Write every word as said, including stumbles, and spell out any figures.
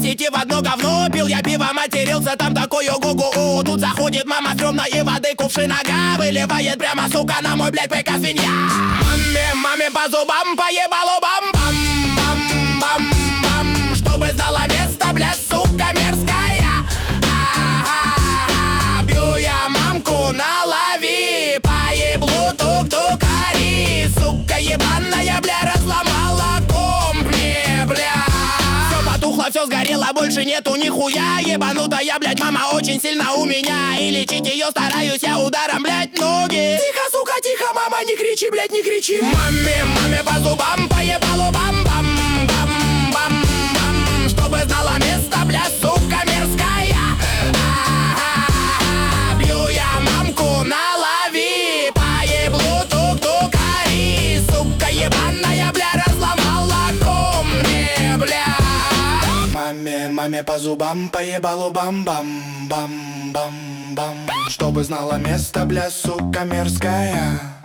идти в одно говно. Пил я пиво, матерился, там такое гу-гу-у. Тут заходит мама стрёмной воды кувшин ага выливает прямо, сука, на мой, блядь, пэка свинья. Маме, маме по зубам поебалу бам-бам-бам-бам-бам. Чтобы знала место, блядь, сука мерзкая. А-а-а. Бью я мамку на лови, поеблу тук-тукари. Сука ебаная, бля, разломала комп мне, бля. Все потухло, все сгорело, больше нету нихуя. Ебанутая, блядь, мама очень сильно у меня. И лечить ее стараюсь я ударом, блядь, ноги. Тихо, сука, тихо, мама, не кричи, блядь, не кричи. Маме, маме по зубам поебалу бам-бам-бам-бам-бам. Чтобы знала место, блядь, сука мерзкая. А-а-а. Бью я мамку на лови, поеблу тук-тукари. Сука ебаная, бля, разломала ком мне, бля. Маме, маме по зубам поебалу бам-бам-бам-бам-бам. Чтобы знала место, бля, сука мерзкая.